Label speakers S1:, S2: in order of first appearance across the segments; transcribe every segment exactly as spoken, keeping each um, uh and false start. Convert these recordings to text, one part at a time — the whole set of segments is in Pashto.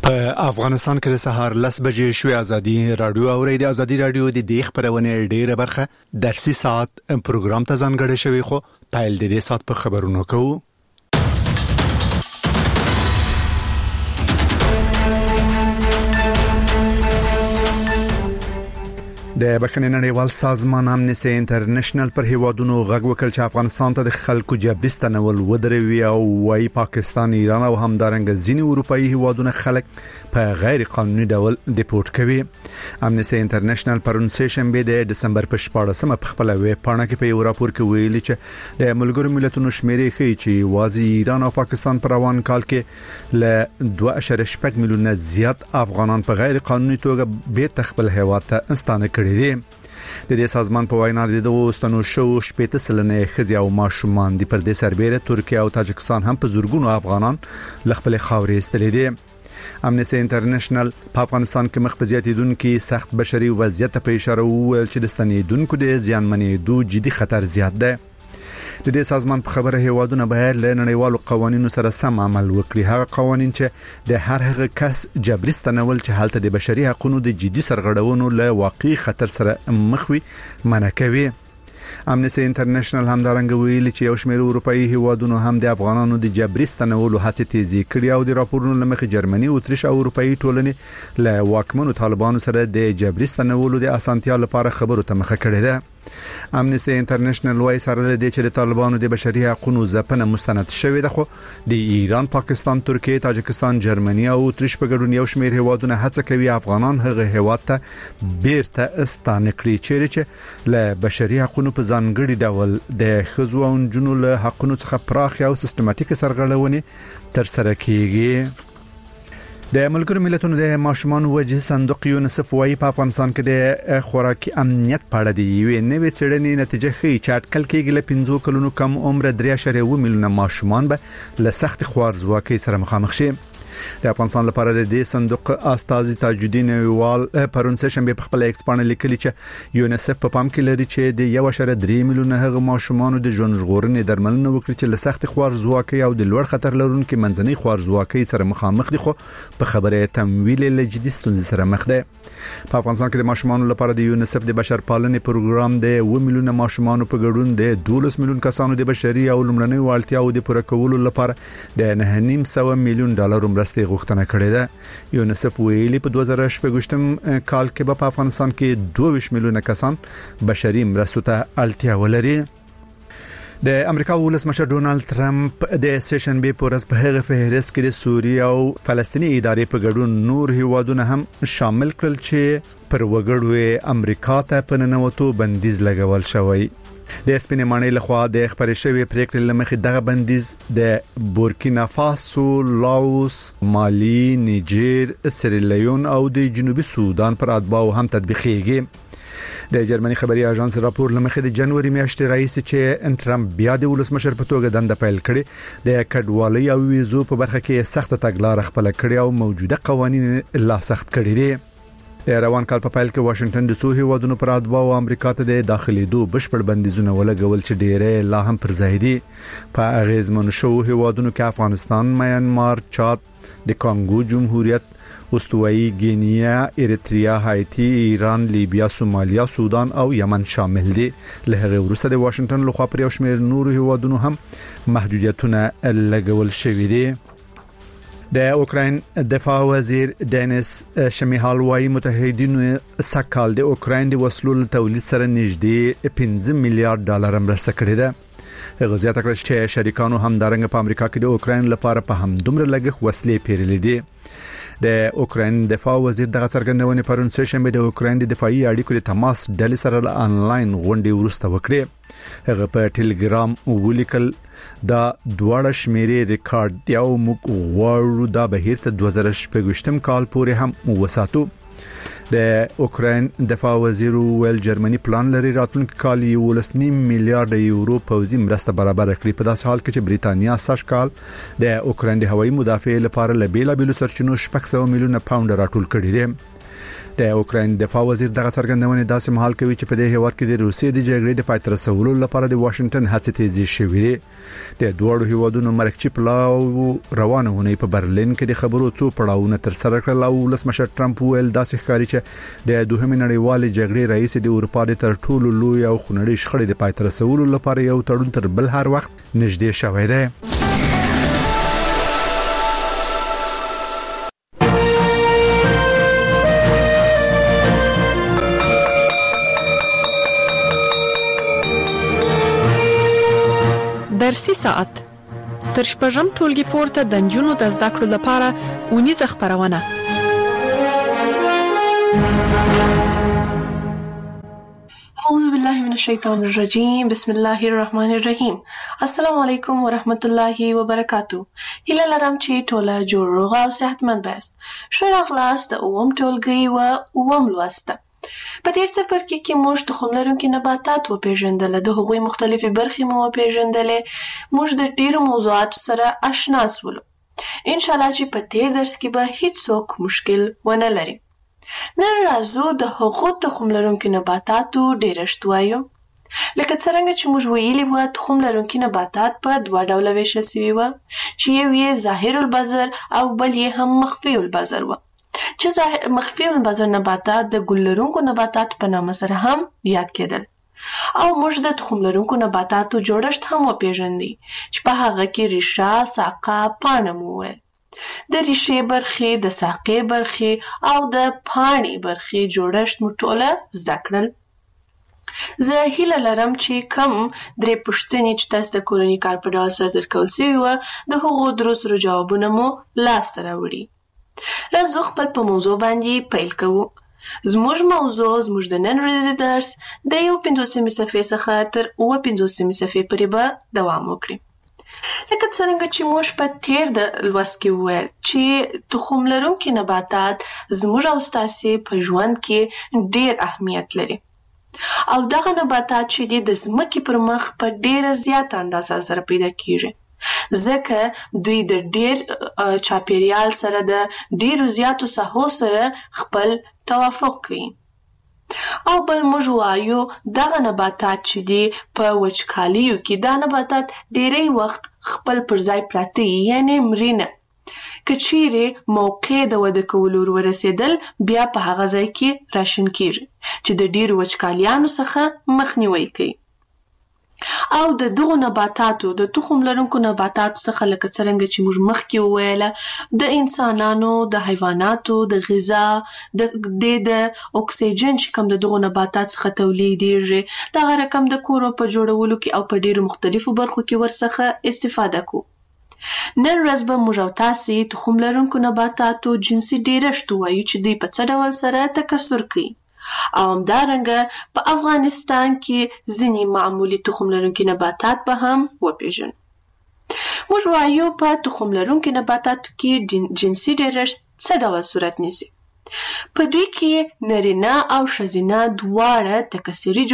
S1: په افغانستان کې د سهار لس بجې شوې ازادي رادیو او ریډیو ازادي رادیو د دې خبرونه ډیره برخه درسي ساعت پروګرام ته ځانګړی شوی خو پایل د دې ساعت په خبرونو کوو. د بخښنې نړیوال سازمان امنیستي انټرنیشنل پر هیوادونو غږ وکړ چې افغانستان ته د خلکو جبري ستنول ودروي او وايي پاکستان، ایران او همدارنګه ځینې اروپאי هیوادونه خلک په غیر قانوني ډول ډیپورت کوي. امنیستي انټرنیشنل پرون سشنبه د دسمبر په شپاړسمه په خپل ویب پاڼه کې په یو راپور کې ویلي چې د ملګرو ملتونو شمیرې ښیي چې واځي ایران او پاکستان پر روان کال کې ل دوه اعشاریه شپږ میلیونه زیات افغانان په غیر قانوني توګه بیرته خپل هیواد ته استانه کړي دي. د دې سازمان په وینا د دوستانو شو شپږ سلنه خزي او ماشومان د پردې سربېره ترکیه او تاجکستان هم په زورګونو افغانان لخپل خاورې استلې دي. امنیستي انټرنیشنل په افغانستان کې مخ په زیاتیدونکو سخت بشري وضعیت په اشاره وویل چې د ستنیدونکو د زیانمنېدو جدي خطر زیات دی. د دې سازمان په خبره هیوادونه باید له نړیوالو قوانینو سره سم عمل وکړي، هغه قوانین چې د هر هغه کس جبري ستنول چې حالت د بشري حقوقو د جدي سرغړونو له واقعي خطر سره مخ وي منع کوي. امنیستي انټرنیشنل هم دارنګ ویلي چې یو شمېر اروپאי هیوادونو هم د افغانانو د جبري ستنولو هڅې تیزی کړې او د راپورونو لمخې جرمني او اتریش او اروپאי ټولنې له واکمنو طالبانو سره د جبري ستنولو د اسانتیا لپاره خبرو ته مخه کړې ده. امنیستي انټرنیشنل وايي سره د چې د طالبانو د بشري حقوقو ځپنه مستند شوې ده، خو د ایران، پاکستان، ترکیه، تاجکستان، جرمني او اتریش په ګډون یو شمېر هیوادونه هڅه کوي افغانان هغه هیواد ته بیرته استانه کړي چې له بشري حقوقو په ځانګړي ډول د ښځو او نجونو له حقوقو څخه پراخ او سیستماتیک سرغړونې تر سره کیږي. د ملګرو ملتونو د ماشومان وجه صندوق یونیسف وايي په افغانستان کې د خوراکي امنیت په اړه دی یو نوې څېړنې نتیجه ښیي چې اټکل کېږي له پنځه کلونو کم عمر درې اعشاریه اووه میلیونه ماشومان به له سخت خوارځواکۍ سره مخامخ شي. د افغانستان لپاره د دې صندوق استاذ تاج الدین وال پرون سشنبه په خپل ایکس باندې لیکلي چې یونیسف په پام کې لري چې د یو اعشاریه درې میلیونه هغه ماشومان د ژوند ژغورنې درملنه وکړي چې له سخت خوارځواکۍ او د لوړ خطر لرونکو منځنۍ خوارځواکۍ سره مخامخ دي، خو په خبره تمویل له جدي ستونزې سره مخ دي. په افغانستان کې د ماشومان لپاره د یونیسف د بشرپالنې پروګرام د اووه میلیونه ماشومان په ګډون د دولس میلیون کسانو د بشري او لمړنۍ اړتیاو د پوره کولو لپاره د نه نیم سوه میلیون ډالر مرستې غوښتنه کړې ده. یونیسف ویلي په دوه زره شپږم کال کې په افغانستان کې دوه میلیونه کسان بشري مرستو ته اړتیا ولري. د امریکا ولسمشر ډونالد ټرمپ د سشنبه په ورځ په هغه فهرست کې د سوریه او فلسطیني ادارې په ګډون نور هیوادونه هم شامل کړل چې پر وګړو امریکا ته په ننوتو بندیز لګول شوی. د سپینې مانې لخوا د خبرې شوی پریکړې لمخې دغه بندیز د بورکینا فاسو، لاوس، مالی، نیجر، سیریلیون او د جنوبي سودان پر اتباعو هم تطبیقېږي. د جرمني خبري اژانس راپور لمخې د جنوري میاشتې رئیس چې ټرمپ بیا د ولسمشر په توګه دنده پیل کړي د کډوالۍ او ویزو په برخه کې سخت تګلارې خپل کړي او موجوده قوانين لا سخت کړي دي. د روان کال په پایل کې واشنگټن د سوه هیوادونو پر اتباعو امریکا ته د داخليدو بشپړ بندیزونه ولګول چې ډېرې لا هم پر ځای دي. په اغیزمن شو هیوادونو کې افغانستان، میانمار، چاد، د کانګو جمهوریت، استوایي ګینیا، اریتریا، هایتی، ایران، لیبیا، سومالیا، سودان او یمن شامل دي. له هغه وروسته د واشنگټن لخوا پر یو شمېر نور هیوادونو هم محدودیتونه لګول شوې دي. د اوکراین دفاع وزیر دینیس شمیهال وايي متحدینو سکهال د اوکراین د وسلو تولید سره نږدې پنځه میلیارډ ډالر مرسته کړې ده. هغه زیاته کړه چې شریکانو هم دارنګ په امریکا کې د اوکراین لپاره په هم دومره لګښ وسلې پیرلې دي. د اوکراین دفاع وزیر دغه څرګندونه پرون سشنبه د اوکراین د دفاعي اړیکو د تماس ډلې سره آنلاین غونډه ورسته وکړه. هغه په ټلګرام ولیکل دا دواړه شمیرې ریکارډ دی او موږ غواړو دا بهیر ته دوه زره شپږم کال پورې هم وساتو. د اوکراین دفاع وزیر ویل جرمني پلان لري راتلونکي کال یو لسنی میلیارډ یورو پوځي مرسته برابر کړي، په داسې حال کې چې بریتانیا سږ کال د اوکراین د هوایي مدافع لپاره له بیلابېلو سرچینو شپږ سوه میلیونه پاونډ راټول کړي دي. د اوکراین دفاع وزیر دغه څرګندونه داسې مهال کوي چې په دې هیواد کې د روسیې د جګړې د پای ته رسولو لپاره د واشنگټن هڅې تیزې شوې دي. د دوه هیوادونو مرکزی پلاو روانه ونی په برلین کې د خبرو څو پړاوونه تر سره کړل او ولسمشر ټرمپ ویل داسې ښکاري چې د دوهمې نړیوالې جګړې رئیس د اروپا د تر ټولو لوی او خونړۍ شخړې د پای ته رسولو لپاره یو تړون تر بل هر وخت نږدې شوی دی.
S2: درسي ساعت تر شپږم ټولګي پورته د نجونو د زده کړو لپاره ونیزه خبرونه.
S3: اعوذ بالله من الشیطان الرجیم بسم الله الرحمن الرحیم. السلام علیکم ورحمت الله وبرکاتو. هیله لرم چې ټوله جوړ روغ او صحتمند یاست. ښه راغلاست د اووم ټولګي و اووم لوست. په دې څپر کې کې موږ تخم لرونکي نباتات وپېژندل، د هغوی مختلفې برخې مو وپېژندلې. موږ د ډېرو موضوعاتو سره آشنا شولو. ان شاء الله چې په تیر درس کې به هیڅوک مشکل ونه لري. نن راځو د هغو تخم لرونکي نباتاتو ډېرښت وایو. لکه څرنګه چې موږ ویلي وو تخم لرونکي نباتات په دوه ډوله ویشل سوي وو چې یو یې ظاهر البذر او بل یې هم مخفي البذر وو. چې مخفي البذر نباتات د ګل لرونکو نباتات په نامه سره هم یاد کېدل. او موږ د تخم لرونکو نباتاتو جوړښت هم وپېژندی چې په هغه کې ریښه، ساقه، پاڼه مو وویل. د ریښې برخې، د ساقې برخې او د پاڼې برخې جوړښت مو ټوله زده کړل. زه هیله لرم چې کم درې پوښتنې چې تاسو د کورني کار په ډول سره درکول سوي وه د هغو درو سرو جوابونه مو لاسته راوړي. راځو خپل په موضوع باندې پیل کوو. زموږ موضوع زموږ د نن ورځې درس د یو پنځوسمې صفحې څخه تر اووه پنځوسمې صفحې پورې به دوام وکړي. لکه څرنګه چې موږ په تیر د لوست کې وویل چې تخم لرونکي نباتات زموږ او ستاسې په ژوند کې ډېر اهمیت لري. او دغه نباتات چې دي د ځمکې پر مخ په ډېره زیاته اندازه سره پیدا کیږي. ځکه دوی د ډېر چاپیریال سره د ډېرو زیاتو ساحو سره خپل توافق کوي. او بل موږ وایو دغه نباتات چې دي په وچکالیو کې دا نباتات ډېری وخت خپل پر ځای پراته یعنی مرینه. که چیرې موقع د وده کولو ورسېدل بیا په هغه ځای کې راشن کیږي چې د ډېرو وچکالیانو څخه مخنیوی کوي. او د دغو نباتاتو د تخم لرونکو نباتاتو څخه لکه څرنګه چې موږ مخکې وویله د انسانانو، د حیواناتو د غذا د د اکسیجن چې کوم د دغو نباتات څخه تولیدیږي دغه رقم د کورو په جوړولو کې او په ډېرو مختلفو برخو کې ورڅخه استفاده کوو. نن ورځ به موږ او تاسې تخم لرونکو نباتاتو جنسي ډېرښت ووایو چې دوی په څه ډول سره تکثر کوي. او همدارنګه په افغانستان کې ځینې معمولي تخم لرونکي نباتات به هم وپېژنو. موږ وایو په تخم لرونکي نباتاتو کې جنسي ډېرښت څه ډول صورت نیسي. په دوی کې نرینه او ښځینه دواړه تکثري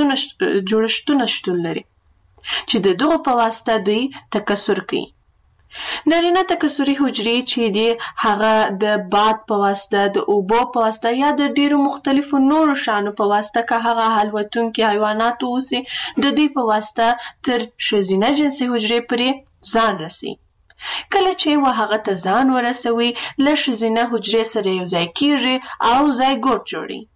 S3: جوړښتونه شتون لري چې د دغو په واسطه دوی تکثر کوي. نارینه تکثري حجرې چې دي هغه د باد په واسطه، د اوبو په واسطه یا د ډیرو مختلفو نورو شانو په واسطه که هغه الوتونکي حیوانات اوسي د دوی په واسطه تر ښځینه جنسي حجرې پورې ځان رسي. کله چې و هغه ته ځان ورسوي له ښځینه حجرې سره یو ځای کیږي او زایګوټ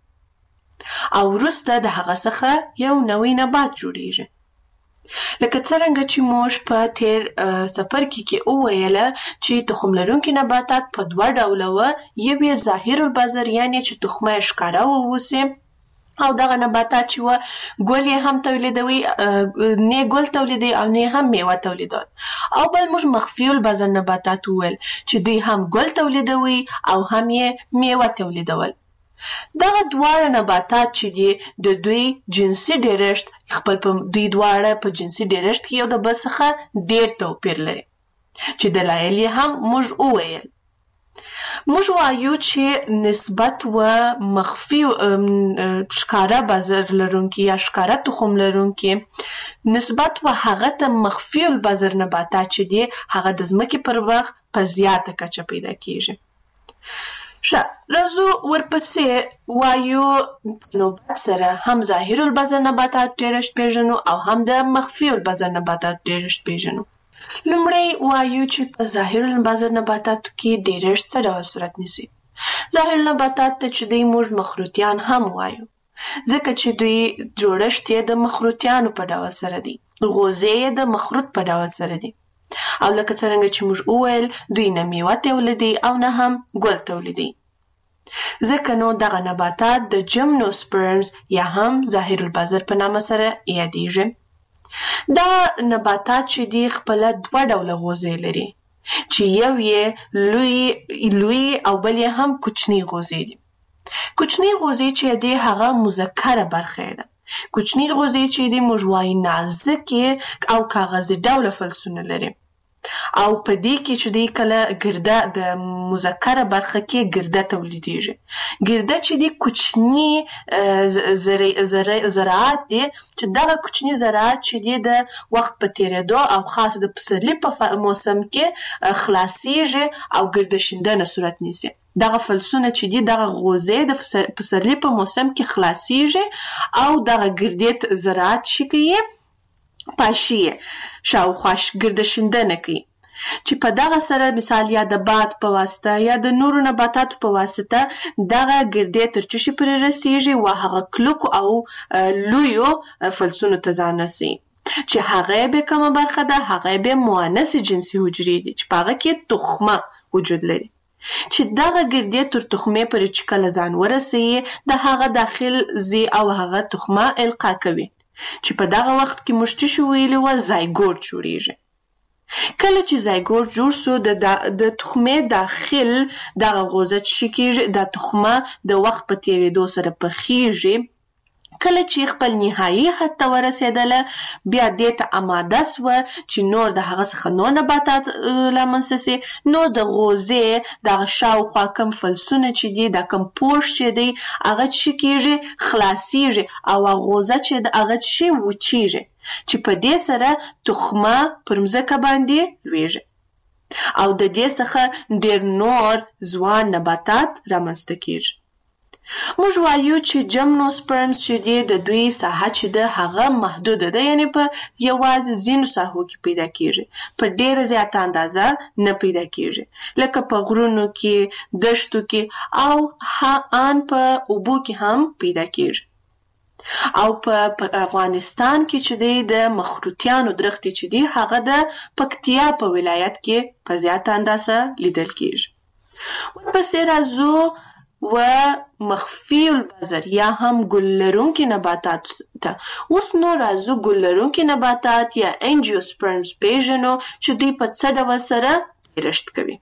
S3: جوړي او وروسته د هغه څخه یو نوی نبات جوړیږي. لکه څرنګه چې موږ په تیر څپرکي کې وویله چې تخم لرونکي نباتات په دوه ډوله وه. یو یې ظاهر البذر یعنې چې تخمه یې ښکاره واوسي او دغه نباتات چې وه ګل یې هم تولیدوي، نه ګل تولیدوي او نه هم میوه تولیدول. او بل موږ مخفي البذر نباتات وویل چې دوی هم ګل تولیدوي او هم یې میوه تولیدول. دغه دواړه نباتات چې دي د دوی جنسي ډېرښت خپل په دوی دواړه په جنسي ډېرښت کې یو د بل څخه ډېر توپیر لري چې دلایل یې هم موږ وویل. موږ وایو چې نسبت و مخفي ښکاره بذر لرونکي یا ښکاره تخم لرونکي نسبت و هغه ته مخفي البذر نباتات چې دي هغه د ځمکې پر مخ په زیاته کچه پیدا کیږي. ښه راځو ورپسې وایو نوبت سره هم ظاهر البذر نباتات ډېرشت پیژنو او هم د مخفي البذر نباتات ډېرشت پیژنو. لومړی وایو چې په ظاهر البذر نباتاتو کې ډېرشت څه ډول صورت نیسي. ظاهر نباتات ته چې دوی موږ مخروطیان هم وایو ځکه چې دوی جوړښت یې د مخروطیانو په ډول سره دی، غوزې یې د مخروط په ډول سره دی او لکه څرنګه چې موږ وویل دوی نه میوه تولیدي او نه هم ګل تولیدي. ځکه نو دغه نباتات د جمنوسپرمز یا هم ظاهر البذر په نامه سره یادیږي. دا نباتات چې دی خپله دوه ډوله غوزې لري چې یو یې لوی لوی او بل یې هم کوچني غوزې دي. کوچني غوزې چې دی هغه مذکره برخه ده. کوچني غوزې چې دی موږ وایو نازکې او کاغذي ډوله فلزونه لري او په دې کې چې دی کله ګرده د مذکره برخه کې ګرده تولیدیږي. ګرده چې دی کوچني ذرات دي چې دغه کوچني ذرات چې دی د وخت په تیریدو او خاص د پسرلي په موسم کې خلاصیږي او ګرده شیندنه صورت نیسي. دغه فلزونه چې دی دغه غوزې د پسرلي په موسم کې خلاصیږي او دغه ګردې ذرات چې کوي پاشي شاوخوا ګرده شیندنه کوي چې په دغه سره مثال یا د باد په واسطه یا د نورو نباتاتو په واسطه دغه ګردې تر چشي پورې رسیږي او هغه کلکو او لویو فلزونو ته ځان رسي چې هغه به کومه برخه ده، هغه به مؤنث جنسي حجرې دي چې په هغه کې تخمه وجود لري چې دغه ګردې تر تخمې پورې چې کله ځان ورسي د هغه داخل زی او هغه تخمه القا کوي چې په دغه وخت کې موږ څه ویلي وو زایګوټ جوړیږي. کله چې زایګوټ جوړ سو د د تخمې داخل دغه غوزه چې کېږي د تخمه د وخت په تیریدو سره پخیږي. کله چې خپل نهایي حد ته ورسېدله بیا دې ته آماده سوه چې نور د هغه څخه نور نباتات رامنځته سي. نو د غوزې دغه شاوخوا کم فلزونه چې دي دا کم پوښ چې دی هغه چې کېږي خلاصیږي او غوزه چې د هغه چې وچیږي چې په دې سره تخمه پر مځکه باندې لویږي او د دې څخه ډېر نور ځوان نباتات رامنځته کېږي. موږ وایو چې جمنوسپرمز چې دی د دوی ساحه چې ده هغه محدوده ده، یعنی په یوازې ځینو ساحو کې پیدا کېږي، په ډېره زیاته اندازه نه پیدا کېږي لکه په غرونو کې، دشتو کې او ان په اوبو کې هم پیدا کېږي. او په افغانستان کې چې دی د مخروطیانو درختې چې دی هغه د پکتیا په ولایت کې په زیاته اندازه لیدل کېږي. ورپسې راځو و مخفي البذر یا هم ګل لرونکي نباتات ته. اوس نو راځو ګل لرونکي نباتات یا انجیوسپرمز پیژنو چې دوی په څه ډول سره پیدایښت کوي.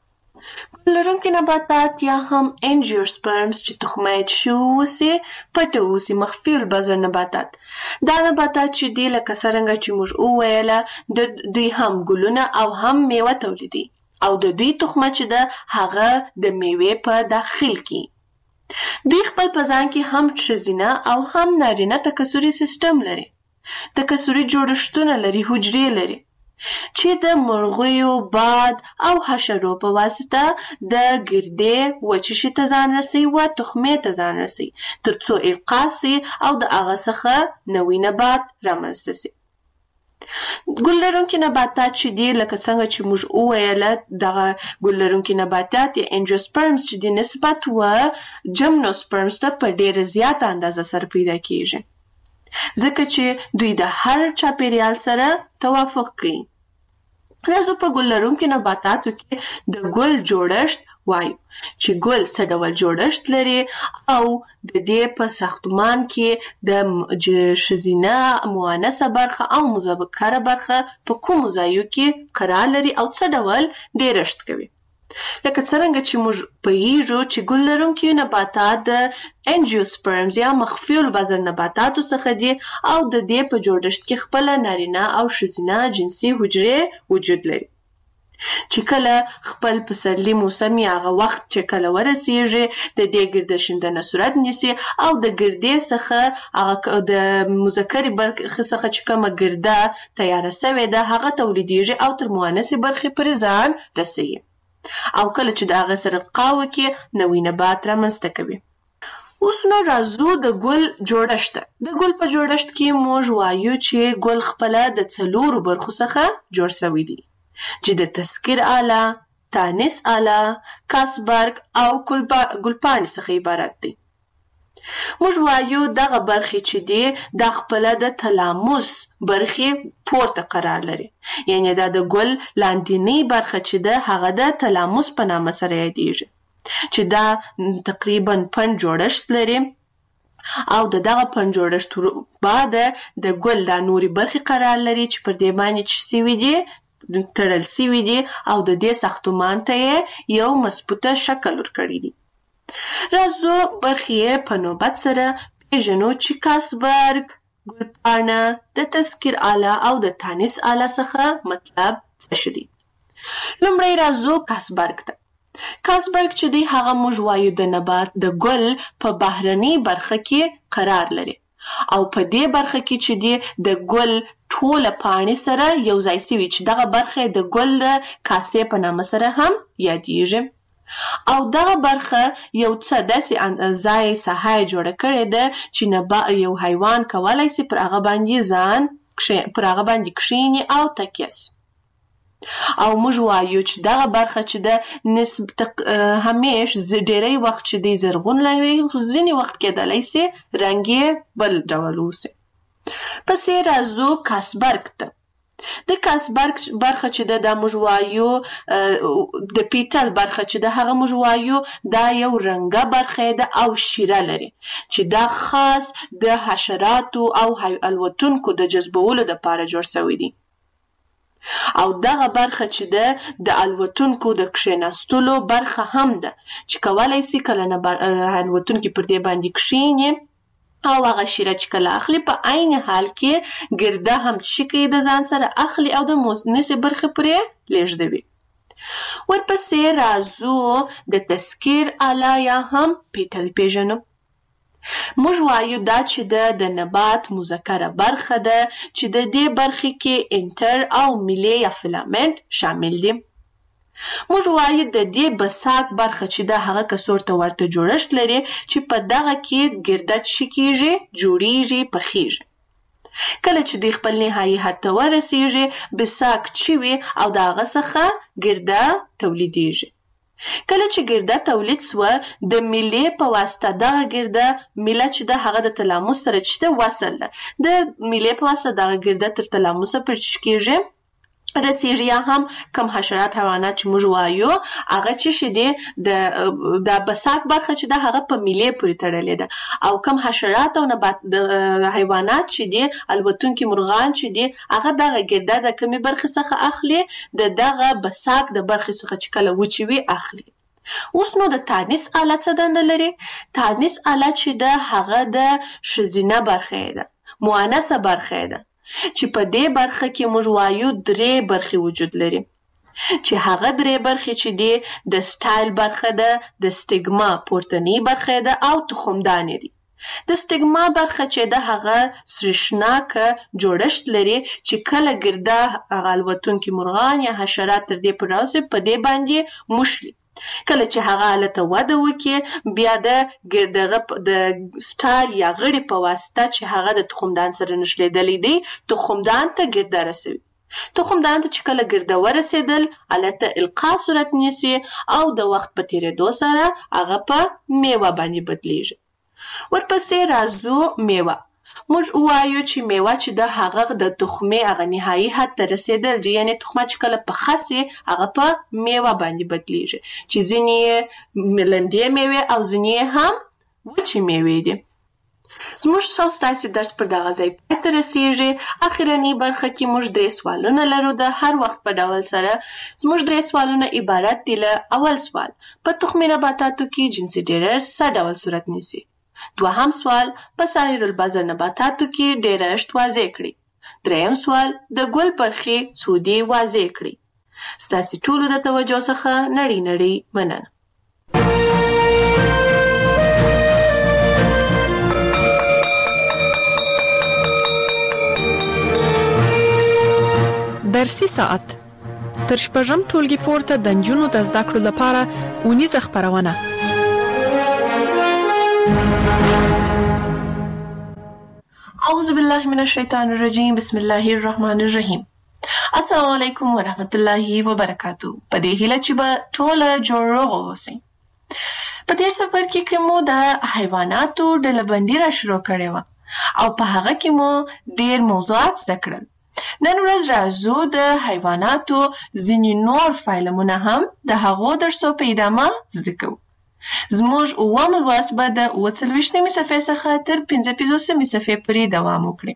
S3: ګل لرونکي نباتات یا هم انجیوسپرمز چې تخمه یې اوسي پټه اوسي مخفي البذر نباتات. دا نباتات چې دی لکه څرنګه چې موږ وویله د دوی هم ګلونه او هم میوه تولیدي او د دوی تخمه چې ده هغه د میوې په داخل کې. دوی خپل په ځان کې هم ښځینه او هم نارینه تکثري سیستم لري، تکثري جوړښتونه لري، حجرې لري چې د مرغیو، باد او حشرو په واسطه د ګردې وچشي ته ځان رسي و تخمې ته ځان رسي تر څو القا سي او د هغه څخه نوی نبات رامنځته سي. ګل لرونکي نباتات چې دي لکه څنګه چې موږ وویله دغه ګل لرونکي نباتات یا انجیوسپرمز چې دي نسبت و جمنوسپرمز ته په ډېره زیاته اندازه سره پیدا کېږي ځکه چې دوی د هر چاپیریال سره توافق کوي. راځو په ګل لرونکي نباتاتو کې د ګل جوړښت وایو چې ګل څه ډول جوړښت لري او د دې په ساختمان کې د ښځینه مؤنثه برخه او مذکره برخه په کومو ځایو کې قرار لري او څه ډول ډیرښت کوي. لکه څرنګه چې موږ پوهیږو چې ګل لرونکي نباتات د انجیوسپرمز یا مخفي البذر نباتاتو څخه دي او د دې په جوړښت کې خپله نارینه او ښځینه جنسي حجرې وجود لري چې کله خپل پسرلي موسم یا هغه وخت چې کله ورسیږي د دې ګرده شیندنه صورت نیسي او د ګردې څخه هغه د مذکرې برخې څخه چې کومه ګرده تیاره سوې ده هغه تولیدیږي او تر مؤنثې برخې پورې ځان رسوي. او کله چې د هغه سره قاوه کې نوی نبات رامنځته کوي. اوس نو راځو د ګل جوړښت ته. د ګل په جوړښت کې موږ وایو چې ګل خپله د څلورو برخو څخه جوړ شوی دی چې د تسکیر آله، تانیس آله، کاسبرګ او ګلپاڼې څخه عبارت دی. موږ وایو دغه برخې چې دی دا خپله د تلاموس برخې پورته قرار لري، یعنی دا د ګل لاندینۍ برخه چې ده هغه د تلاموس په نامه سره یادیږي چې دا تقریبا پنځ جوړښت لري او د دغه پنځ جوړښت بعد د ګل دا نورې برخې قرار لري چې پر دې باندې چې سوي دي تړل سوي دي او د دې ساختمان ته یې یو مضبوطه شکل ورکړی دی. راځو برخې په نوبت سره پیژنو چې کاسبرګ، ګلپاڼه، د تسکیر آله او د تانیس آله څخه مطلب څه دي. لومړی راځو کاسبرګ ته. کاسبرګ چې دی هغه موږ وایو د نبات د ګل په بهرنۍ برخه کې قرار لري او په دې برخه کې چې دی د ګل ټوله پاڼې سره یو ځای سوي چې دغه برخه د ګل د کاسې په نامه سره هم یادیږي او دغه برخه یو څه داسې ځای ساحه جوړه کړې ده چې نبا یو حیوان کولی سي پر هغه باندې ځان پر هغه باندې کښیني او تکیه سي. او موږ وایو چې دغه برخه چې ده نسبت همیش ډیری وخت چې دی زرغون لري، ځینې وخت کېدلی سي رنګ یې بل ډول اوسي. پسې راځو کاسبرګ ته. د کاسبرګ برخه چې ده دا موږ وایو د پیټل برخه چې ده هغه موږ وایو دا یو رنګه برخه ده او شیره لري چې دا خاص د حشراتو او الوتونکو د جذبولو دپاره جوړ شوی دی او دغه برخه چې ده د الوتونکو د کښېناستلو برخه هم ده چې کولی سي کله الوتونکي پر دې باندې کښېني او هغه شیره چې کله اخلي په عین حال کې ګرده هم چې کوي د ځان سره اخلي او د موسنسې برخې پرې لیږدوي. ورپسې راځو د تسکیر آله یا هم پیټل پیژنو. موږ وایو دا چې ده د نبات مذکره برخه ده چې د دې برخې کې انټر او میلې یا فلامنټ شامل دي. موږ وایو د دې بساک برخه چې ده هغه کڅوړ ته ورته جوړښت لري چې په دغه کې ګرده څه کیږي جوړیږي پخیږي. کله چې دوی خپل نهایي حد ته ورسیږي بساک چې وي او د هغه څخه ګرده تولیدیږي. کله چې ګرده تولید سوه د میلې په واسطه دغه ګرده میله چې ده هغه د تلاموس سره چې ده وصل ده د میلې په واسطه دغه ګرده تر تلاموسه پرې کیږي رسیږي یا هم کم حشرات حیوانات چې موږ وایو هغه چې شي دی د د بساک برخه چې ده هغه په میلې پورې تړلې ده او کم حشرات او نبات د حیوانات چې دي الوتونکي مرغان چې دي هغه دغه ګرده د کمې برخې څخه اخلي د دغه بساک د برخې څخه چې کله وچې وي اخلي. اوس نو د تانیس آله څه دنده لري؟ تانیس آله چې ده هغه د ښځینه برخه ده، مؤنثه برخه ده چې په دې برخه کې موږ وایو درې برخې وجود لري چې هغه درې برخې چې دي د سټایل برخه ده، د سټیګما پورتنۍ برخه ده او تخمدانې دي. د سټیګما برخه چې ده هغه سریښناکه جوړښت لري چې کله ګرده هغه الوتونکي مرغان یا حشرات تر دې پورې راسي په دې باندې موښلي. کله چې هغه هلته وده وکړي بیا د دغه د سټایل یا غړي په واسطه چې هغه د تخمدان سره نښلېدلی دی تخمدان ته ګرده رسوي. تخمدان ته چې کله ګرده ورسېدل هلته القا صورت نیسي او د وخت په تېرېدو سره هغه په میوه باندې بدلیږي. ورپسې راځو میوه. موږ وایو چې میوه چې ده هغه د تخمې هغه نهایي حد ته رسېدل دي، یعنې تخمه چې کله پخه سي هغه په میوه باندې بدلیږي چې ځینې یې لندې میوې او ځینې یې هم وچې میوې دي. زموږ ستاسې درس پر دغه ځای پای ته رسېږي. اخرنۍ برخه کې موږ درې سوالونه لرو د هر وخت په ډول سره. زموږ درې سوالونه عبارت دي له اول سوال په تخمي نباتاتو کې جنسي ډېرښت څه ډول صورت نیسي؟ دوهم سوال په سایر البذر نباتاتو کې ډېرښت واضح کړئ. دریم سوال د ګل برخې څو دي واضح کړئ. ستاسې ټولو د توجه څخه نړۍ نړۍ مننه.
S2: درسي ساعت تر شپږم ټولګي پورته د نجونو د زده کړو لپاره اونیزه خپرونه.
S3: اعوذ بالله من الشیطان الرجیم. بسم الله الرحمن الرحیم. السلام علیکم ورحمت الله وبرکاتو. په دې هیله چې به ټول جوړ روغ اوسئ. په تیر سفر کې کې مو د حیواناتو ډلبندي را شروع کړې وه او په هغه کې مو ډېر موضوعات زده کړل. نن ورځ راځو د حیواناتو ځینې نور فایلمونه هم د هغو درسو په ادامه زده کوو. زموږ اووم لوست به د اووه څلوېښتمې صفحې څخه تر پنځه پنځوسمې صفحې پورې دوام وکړي.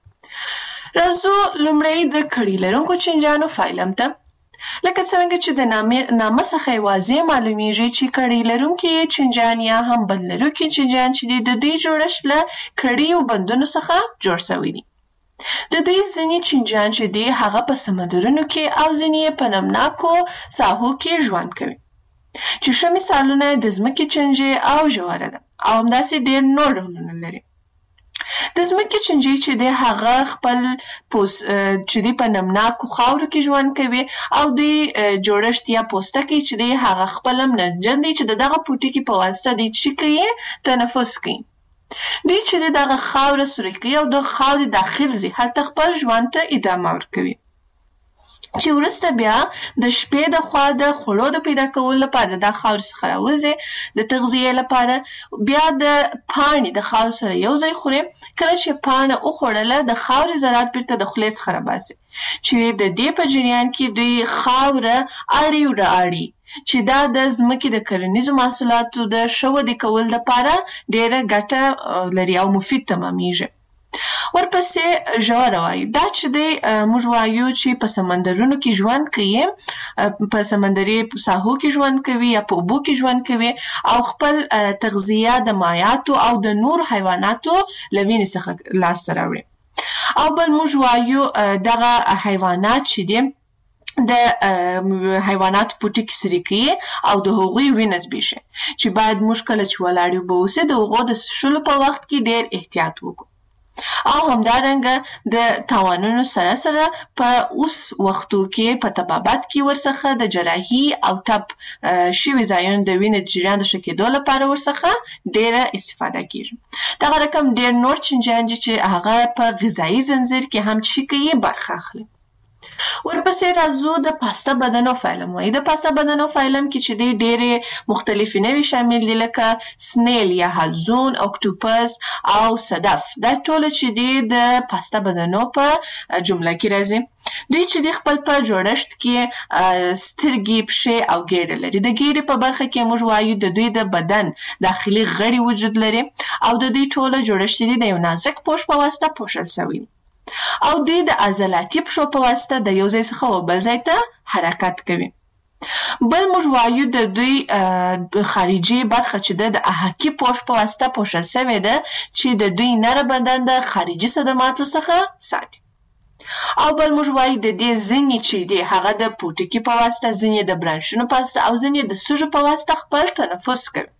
S3: راځو لومړی د کړي لرونکو چینجیانو فایلم ته. لکه څنګه چې د نامې نامه څخه یې واضح معلومیږي چې کړي لرونکي چینجیان یا هم بند لرونکي چینجیان چې دي د دوی جوړښت له کړیو بندونو څخه جوړ شوي دي. د دوی ځینې چینجیان چې دي هغه په سمندرونو کې او ځینې یې په نمناکو ساحو کې ژوند کوي چې ښه مثالونه د ځمکې چینجي او ژوره ده او همداسې ډېر نور ډولونه لري. د ځمکې چینجي چې دی هغه خپل پوست چې دی په نمناکو خاورو کې ژوند کوي او د جوړښت یا پوستکی چې دی هغه خپل هم نمجن دی چې د دغه پوټکي په واسطه دی چې کوي تنفس کوي. دوی چې دی دغه خاوره سوري کوي او د خاورې داخل ځي هلته خپل ژوند ته ادامه ورکوي چې وروسته بیا د شپې د خوا د خوړو د پیدا کولو لپاره د خاورې څخه راوځي د تغذیې لپاره بیا د پاڼې د خاورې سره یو ځای خوري. کله چې پاڼه وخوړله د خاورې ذرات بیرته د خولې څخه راباسي چې د دې په جریان کې دوی خاوره اړي وراړي چې دا د ځمکې د کرنیزو محصولاتو د ښه ودې کولو لپاره ډېره ګټه لري او مفید تمامیږي. ورپسې ژوره وایي. دا چې دی موږ وایو چې په سمندرونو کې ژوند کوي، په سمندري ساحو کې ژوند کوي یا په اوبو کې ژوند کوي او خپل تغذیه د مایعاتو او د نور حیواناتو له وینې څخه لاسته راوړي. او بل موږ وایو دغه حیوانات چې دي د حیواناتو پوټکي سري کوي او د هغوی وینه زبېښي چې باید موږ کله چې ولاړ یو به اوسې د هغو د څښلو په وخت کې ډېر احتیاط وکړو. او همدارنګه د تاوانونو سره سره په اوس وختو کې په طبابت کې ورڅخه د جراحي او ټپ شوي ځایونو د وینې د جریان د ښه کېدو لپاره ورڅخه ډېره استفاده کېږي. دغه رقم ډېر نور چینجیان دي چې هغه په غذایي زنځیر کې هم چې کوي برخه اخلي. ورپسې راځو د پاسته بدنو فایلم وایي. د پاسته بدنو فایلم کې چې دی ډېرې مختلفې نوې شامل دي لکه سنیل یا حلزون، اکټوپس او صدف. دا ټوله چې دی د پاسته بدنو په جمله کې راځي. دوی چې دی خپل په جوړښت کې سترګې، پښې او ګیډه لري. د ګیډې په برخه کې موږ وایو د دوی د بدن داخلي غړي وجود لري او د دوی ټوله جوړښت دی د یو نازک پوښ په واسطه پوښل شوی او دوی د عضلاتي پښو په واسطه د یو ځای څخه و بل ځای ته حرکت کوي. بل موږ وایو د دوی خارجي برخه چې ده د احاکي پوښ په واسطه پوښل شوې ده چې د دوی نره بدن د خارجي صدماتو څخه ساتي. او بل موږ وایو د دې ځینې چې دي هغه د پوټکي په واسطه، ځینې د برانشونو په واسطه او ځینې د سږو په واسطه خپل تنفس کوي.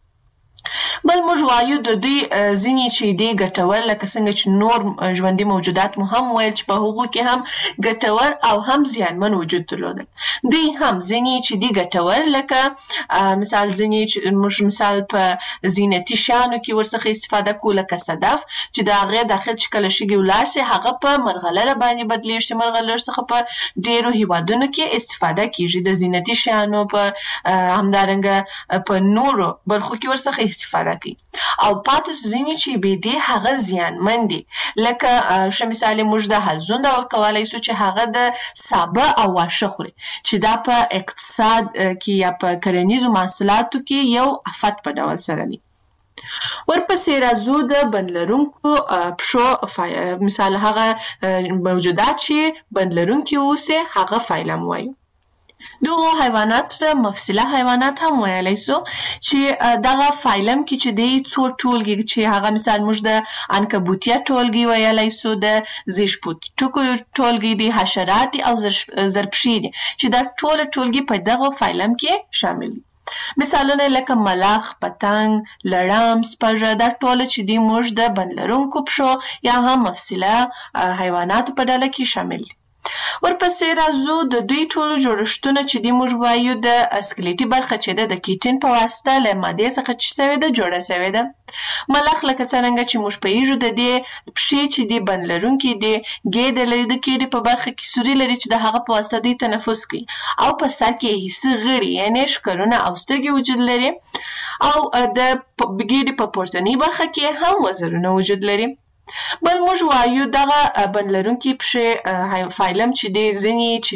S3: بل موږ وایو د دوی ځینې چې دي ګټور لکه څنګه چې نور ژوندي موجودات مو هم ویل چې په هغو کې هم ګټور او هم زیانمن وجود درلودل. دوی هم ځینې چې دي ګټور لکه مثال ځینې چې موږ مثال په زینتي شیانو کې ورڅخه استفاده کوو لکه صدف چې د هغې داخل چې کله شګې ولاړ سي هغه په مرغلره باندې بدلېږي چې مرغلرو څخه په ډېرو هیوادونو کې استفاده کېږي. د زینتي شیانو په همدارنګه په نورو برخو کې ورڅخه استفاده کوي. او پاتې ځینې چې بې دې هغه زیانمن دي لکه ښه مثال یې موږ د حلزون ډول کولی سو چې هغه د سابه او واښه خوري چې دا په اقتصاد کې یا په کرنیزو محصولاتو کې یو افت په ډول سره دي. ورپسې راځو د بند لرونکو پښو مثال هغه موجودات چې بند لرونکي اوسي هغه فایلم وایو. دغو حیوانات ته مفصله حیوانات هم ویلی سو چې دغه فایلم کې چې دی څو ټولګي چې هغه مثال موږ د عنکبوتیه ټولګي ویلی سو، د زیږپوټکو ټولګي دي، حشرات او زرپښې دي چې دا ټوله ټولګي په دغو فایلم کې شامل دي. مثالونه لکه ملخ، پتنګ، لړم، سپږه دا ټوله چې دي موږ د بند لرونکو پښو یا هم مفصله حیواناتو په ډله کې شامل دي. ورپسې راځو د دوی ټولو جوړښتونه چې د موږ وایو د اسکلیټي برخه چې د کیټین په واسطه له مادې څخه چې شوی ده جوړه شوی ده. ملخ لکه څرنګه چې موږ پوهیږو د دې پښې چې د بند لرونکي دي ګېډه لري د کیډې په برخه کې سوري لري چې د هغه په واسطه دوی تنفس کوي او په سر کې حسي غړي یعنې ښکرونه او سترګې وجود لري او د ګېډې په پورتنۍ برخه کې هم وزرونه وجود لري. بل موږ وایو دغه بند لرونکي پښې فایلم چې دی ځینې چې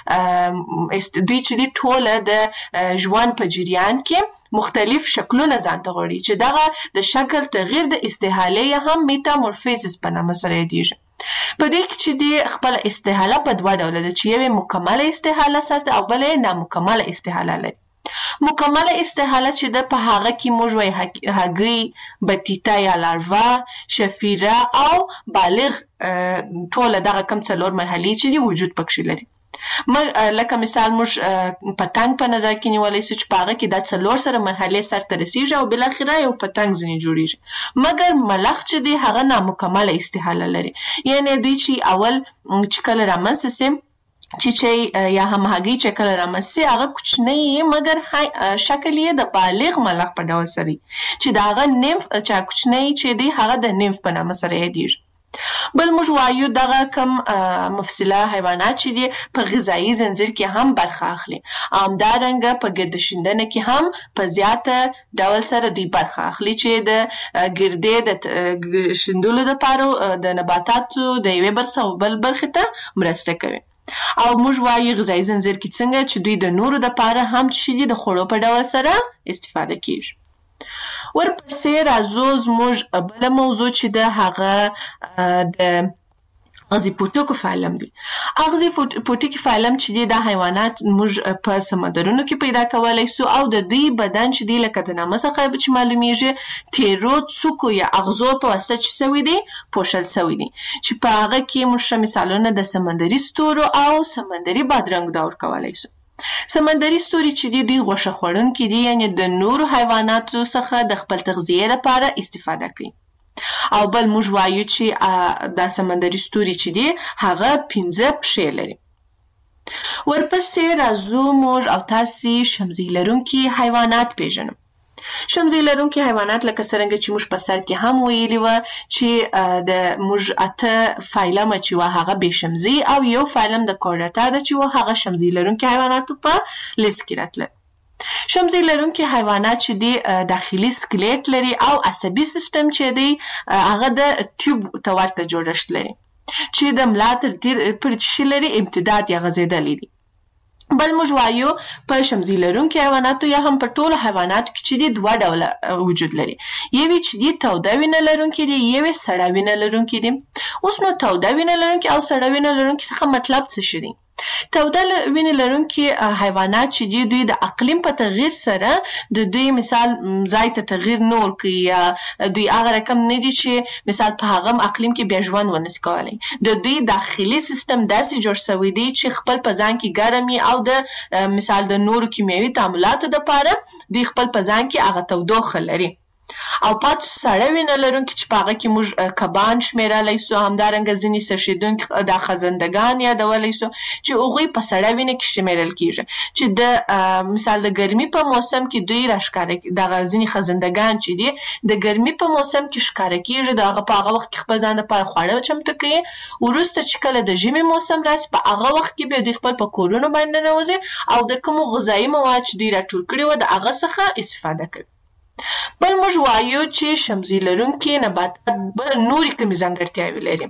S3: دی دوی چې دی ټوله د ژوند په جریان کې مختلف شکلونه ځان ته غواړي چې دغه د شکل تغییر د استحالې یا هم میتامورفیزس په نامه سره یادیږي. په دې کې چې دی خپل استحاله په دوه ډوله ده چې یوه مکمله استحاله سره او بله نامکمله استحاله لري. مکمله استحاله چې ده په هغه کې موږ وایي هګۍ، بطیطه یا لاروا، شفیره او بالغ ټوله دغه کم څلور مرحلې چې دي وجود پکښې لري. لکه مثال موږ پتنګ په نظر کې نیولی سو چې په هغه کې دا څلور سره مرحلې سرته رسیږي او بالاخره یو پتنګ ځینې جوړیږي. مګر ملخ چې دی هغه نامکمله استحاله لري، یعنې دوی چې اول چې کله رامنځته سي چې چې یا هم هګۍ چې کله رامنځته هغه کوچنی مګر شکل یې د بالغ ملخ په ډول سره چې د هغه نیمف چې کوچنی چې دی هغه د نیمف په نامه سره یادیږي. بل موږ وایو دغه کم مفصله حیوانات چې دي په غذایي زنځیر کې هم برخه اخلي، همدارنګه په ګرده شیندنه کې هم په زیاته ډول سره دوی برخه اخلي چې د ګردې د شیندلو دپاره د نباتاتو د یوې برخې او بل برخې ته مرسته کوي. او موږ وایو غذایي زنځیر کې څنګه چې دوی د نورو دپاره هم چې دي د خوړو په ډول سره استفاده کیږي. ورپسې راځو زموږ بله موضوع چې ده هغه د اغزي پوټکو فایلم دی. اغزي پوټکي فایلم چې دی دا حیوانات موږ په سمندرونو کې پیدا کولی سو او د دوی بدن چې دی لکه د نامه څخه چې معلومیږي تیرو څوکو یا اغزو په واسطه چې سوي دی پوښل سوي دی چې په هغه کې موږ ښه مثالونه د سمندري ستورو او سمندري بادرنګ دا ورکولی سو. سمندري ستوري چې دی دوی غوښه خوړونکي دي یعنې د نورو حیواناتو څخه د خپل تغذیې لپاره استفاده کوي. او بل موږ وایو چې دا سمندري ستوري چې دی هغه پنځه پښې لري. ورپسې راځو موږ او تاسې شمزۍ لرونکي حیوانات پیژنو. شمزۍ لرونکي حیوانات لکه څرنګه چې موږ په سر کې هم ویلي وه چې د موږ اته فایلمه چې وه هغه بې شمزۍ او یو فایلم د کورډاتا ده چې وه هغه شمزۍ لرونکي حیواناتو په لیست کې راتلل. شمزۍ لرونکي حیوانات چې دی داخلي سکلیټ لري او عصبي سیستم چې دی هغه د ټیوب ته ورته جوړښت لري چې د ملا تر تیر پورې چې لري امتداد یا غځېدلی دی. بل موږ وایو په شمزۍ لرونکي حیواناتو یا هم په ټولو حیواناتو کې چې دی دوه ډوله وجود لري، یوې چې دی توده وینه لرونکي دي، یوې سړه وینه لرونکي دي. اوس نو توده وینه لرونکي او سړه وینه لرونکي څخه مطلب څه شي دی؟ توده وینې لرونکي حیوانات چې دي دوی د اقلیم په تغییر سره د دوی مثال ځای ته تغییر نه ورکوي یا دوی هغه رقم نه دي چې مثال په هغه اقلیم کې بیا ژوند ونسي کولی. د دوی داخلي سیستم داسې جوړ شوی دی چې خپل په ځان کې ګرم او د مثال د نورو کیمیاوي تعاملاتو دپاره دوی خپل په ځان کې هغه تودوخه لري. او پاتې سړه وینه لرونکي چې په هغه کې موږ کبان شمیرلی سو، همدارنګه ځینې څښېدونکي دا خزندګان یادولی سو چې هغوی په سړه وینه کې شمیرل کیږي چې د مثال د ګرمي په موسم کې دوی راښکاره دغه ځینې خزندګان چې دي د ګرمي په موسم کې ښکاره کیږي، د هغه په هغه وخت کې خپل ځان دپاره خواړه چمتو کوي. وروسته چې کله د ژمي موسم راسي په هغه وخت کې بیا دوی خپل په کورونو باندې ننوځي او د کومو غذایي مواد چې دوی راټول کړي وه د هغه څخه استفاده کوي. بل موږ وایو چې شمزۍ لرونکي نباتات بل نورې کومې ځانګړتیاوې لري.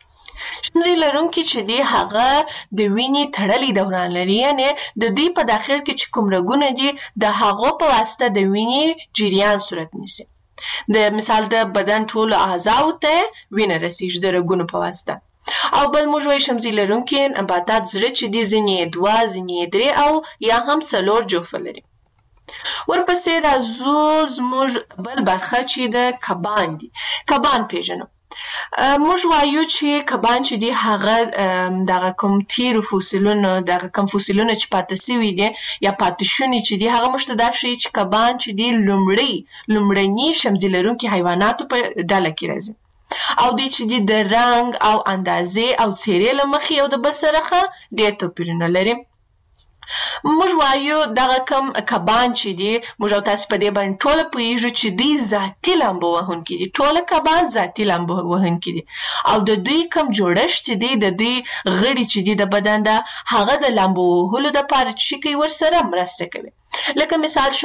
S3: شمزۍ لرونکي چې دی هغه د وینې تړلي دوران لري، یعنې د دوی په داخل کې چې کوم رګونه دي د هغو په واسطه د وینې جریان صورت نیسي. د مثال د بدن ټولو اعضاو ته وینه رسیږي د رګونو په واسطه. او بل موږ وایو شمزۍ لرونکي نباتات زړه چې دی ځینې دوه ځینې درې او یا هم څلور جوفه لري. ورپسې راځو زموږ بل برخه چې د کبان دي. کبان پیژنو. موږ وایو چې کبان چې دي هغه دغه کوم تیرو فوسیلونو دغه کوم فوسیلونه چې پاتې سوي دي یا پاتې شوني چې دي هغه موږ ته دا ښیي چې کبان چې دي لومړی لومړني شمزۍ لرونکي حیواناتو په ډله کې راځي. او دوی چې دي د رنګ او اندازې او څیرې له مخې یو د بل سره ډېر توپیرونه لري. موږ وایو دغه کم کبان چې دي، موږ او تاسو په دې باندې ټوله پوهیږو چې دوی ذاتي لامبو وهونکي دي. ټوله کبان ذاتي لامبو وهونکي دي او د دوی کم جوړښت چې دی، د دوی غړي چې دي د بدن ده، هغه د لامبو وهلو دپاره چې کوي ورسره مرسته کوي. لکه مثال